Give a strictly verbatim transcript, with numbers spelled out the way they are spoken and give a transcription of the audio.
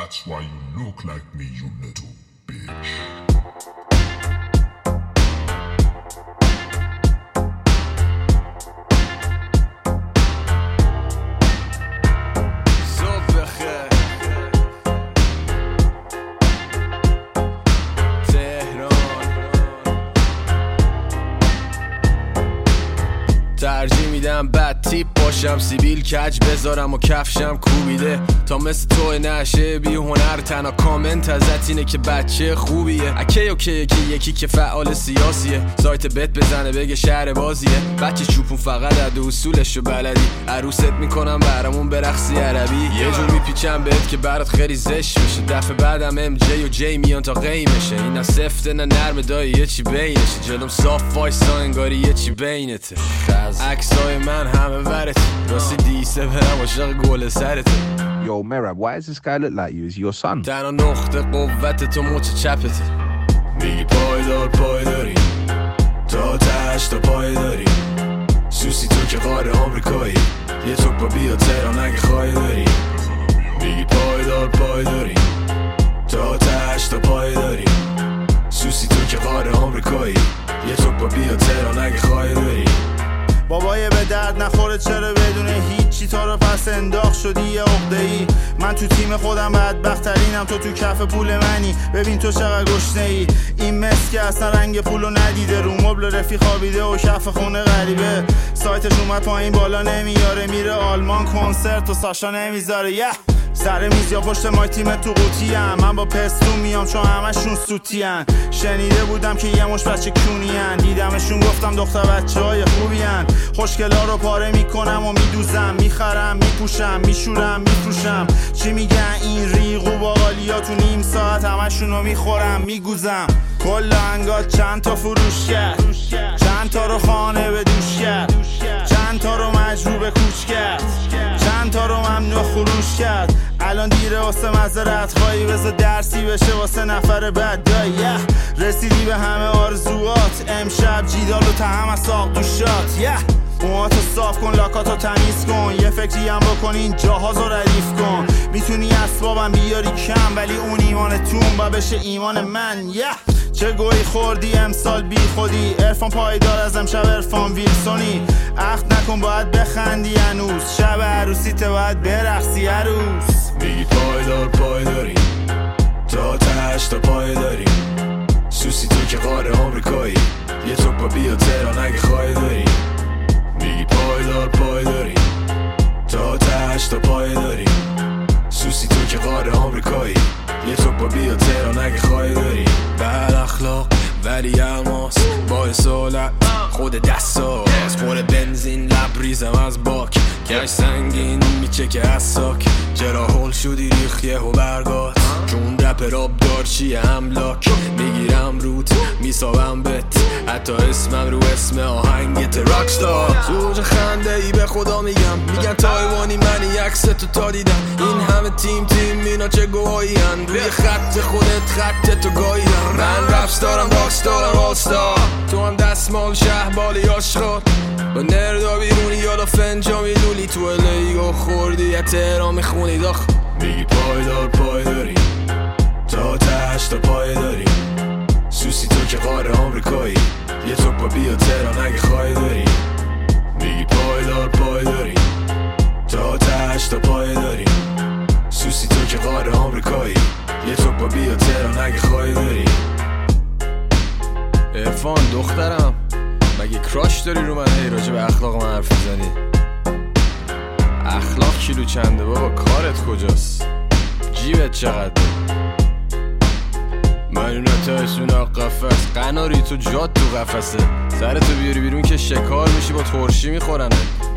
That's why you look like me, you little bitch. ترجیح میدم بد تیپ باشم، سیبیل کج بذارم و کفشم کوبیده تا مثل تو نشه بی هنر. تنها کامنت ازت اینه که بچه خوبیه. اکی اوکی که یکی که فعال سیاسیه، سایت بت بزنه بگه شهر بازیه. بچه چوپون فقط عد اصولشو بلدی، عروست میکنم برامون برقصی عربی. یه جور میپیچم بهت که برات خیلی زشت میشه، دفعه بعدم ام جی و جی میان تا قیمشه. این نه سفته نه نرم دایی یه چی بینشه، جلوم صاف وایسا انگاری یه چی بینته. عکسای من همه ورت راستی دیسه برم عاشق گل سرته. Yo, Merab, why does this guy look like you? Is he your son? تنها نقطه قوت تو مچ چپته. میگی پایدار پایداری تا تش تا پای داری، سوسی تو که قاره آمریکایی، یه توک با بیا تهران اگه خواهی داری. میگی پایدار پایداری تا تش تا پای داری، سوسی تو که قاره آمریکایی، یه توک با بیا تهران اگه خواهی داری. بابای به درد نخوره چرا بدون هیچی تا رو پس انداخت شدی یه عقده‌ای. من تو تیم خودم بدبخترینم، تو تو کف پول منی، ببین تو چقدر گشنه‌ای. این مس که اصلا رنگ پولو ندیده، رو مبل رفیق خوابیده و کف خونه غریبه. سایتش اومد پایین بالا نمیاره، میره آلمان کنسرت و ساشا نمیذاره. یه سر میز یا پشت مای تیم تو قوطی ام، من با پستون میام چون همشون سوتی ان. شنیده بودم که یه مش بچه کونی ان، دیدمشون گفتم دختر بچه های خوبی ان. خوشگلا رو پاره میکنم و میدوزم، میخرم میپوشم میشورم میفروشم. چی میگن این ریغو باقالیا، تو نیم ساعت همشون رو میخورم میگوزم. کل انگات چند تا فروش کرد، چند تا رو خانه به دوش کرد، چند تا رو مجبور به کوچ کرد، چند تا رو ممنوع خروش کرد. الان دیره واسه مذارت خواهی، بذار درسی بشه واسه نفر بد دایی. رسیدی به همه آرزوات، امشب جیدال و تهم از ساق دوشات. موهاتو صاف کن، لاکاتو تمیز کن، یه فکری هم بکن این جاهازو ردیف کن. میتونی اسبابم بیاری کم، ولی اون ایمانتون با بشه ایمان من. yeah. چه گویی خوردی امسال بی خودی، عرفان پایدار از امشب عرفان ویلسونی. عهد نکن باید بخندی هنوز، شب عروسیت باید برقصی عروس. میگی پایدار پایداری تا تش تا پای داری، سوسی تو که قاره آمریکایی، یه توک با بیا تهران اگه خواهی داری. میگی پایدار پایداری تا تش تا پای داری، سوسی تو که قاره آمریکایی، یه توک با بیا تهران اگه خواهی داری. بد اخلاق ولی الماس با اصالت خود دستاز، خور بنزین لبریزم از باک، کش سنگین میچکه از ساک. چرا هول شدی ریخیه و برگات، چون رپ راب دار چیه املاک. میگیرم روت میسابم بت، حتی اسمم رو اسم آهنگت راکستار. زوج خنده ای به خدا میگم، میگن تایوانی منی عکس تو تا دیدم. این همه تیم تیم اینا چه گوهایی هن، روی خط خودت خط تو گاییدم. من رپستارم راکستارم آلستار، تو هم دستمال شهبالی آشخار. با نردا بیرونی یادا فنجا میلولی، تو الیگو خوردی یه تهران میخونی داخ. میگی پایدار پایداری تا تش تا پای داری، سوسی تو که قاره آمریکایی، یه توک با بیا تهران اگه خواهی داری. میگی پایدار پایداری تا تش تا پای داری، سوسی تو که قاره آمریکایی، یه توک با بیا تهران اگه خواهی داری. عرفان دخترم مگه کراش داری رو من، هی راجع به اخلاق من حرف میزنی؟ اخلاق کیلو چنده بابا، کارت کجاست؟ جیبت چقدر؟ ملونه تایسون قفس، قناری تو جات تو قفسه، سرتو بیاری بیرون که شکار میشی با ترشی میخورنه.